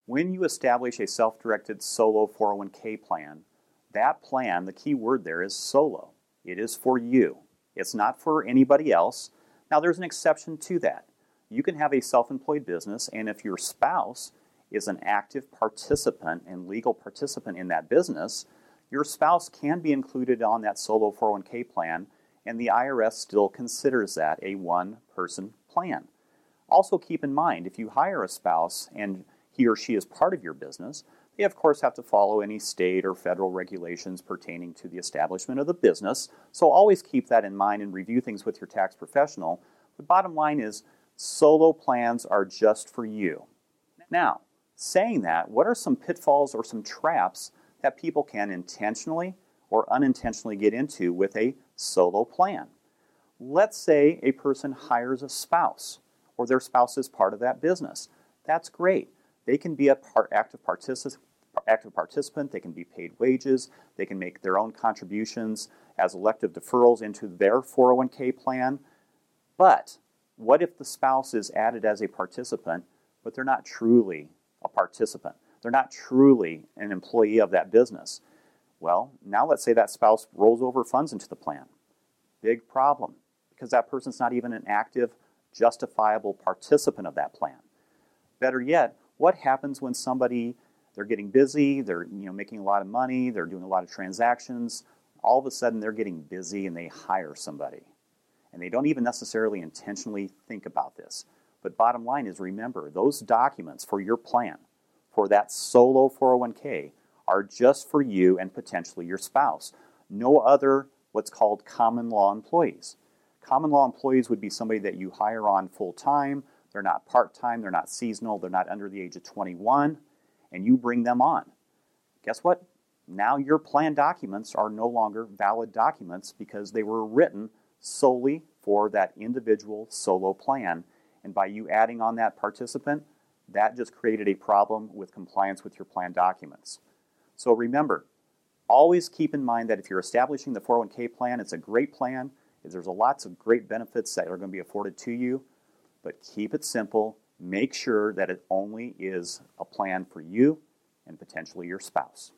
When you establish a self-directed solo 401k plan, that plan, the key word there is solo. It is for you. It's not for anybody else. Now, there's an exception to that. You can have a self-employed business, and if your spouse is an active participant and legal participant in that business, your spouse can be included on that solo 401k plan, and the IRS still considers that a one-person plan. Also keep in mind, if you hire a spouse and he or she is part of your business, they of course have to follow any state or federal regulations pertaining to the establishment of the business, so always keep that in mind and review things with your tax professional. The bottom line is, solo plans are just for you. Now, saying that, what are some pitfalls or some traps that people can intentionally or unintentionally get into with a solo plan? Let's say a person hires a spouse, or their spouse is part of that business. That's great. They can be an active participant, they can be paid wages, they can make their own contributions as elective deferrals into their 401k plan. But what if the spouse is added as a participant, but they're not truly a participant? They're not truly an employee of that business. Well, now let's say that spouse rolls over funds into the plan. Big problem, because that person's not even an active, justifiable participant of that plan. Better yet, what happens when they're getting busy, they're making a lot of money, they're doing a lot of transactions, all of a sudden they're getting busy and they hire somebody. And they don't even necessarily intentionally think about this. But bottom line is, remember, those documents for your plan, for that solo 401k, are just for you and potentially your spouse. No other what's called common law employees. Common law employees would be somebody that you hire on full-time. They're not part-time, they're not seasonal, they're not under the age of 21, and you bring them on. Guess what? Now your plan documents are no longer valid documents because they were written solely for that individual solo plan. And by you adding on that participant, that just created a problem with compliance with your plan documents. So remember, always keep in mind that if you're establishing the 401k plan, it's a great plan. There's lots of great benefits that are going to be afforded to you. But keep it simple. Make sure that it only is a plan for you and potentially your spouse.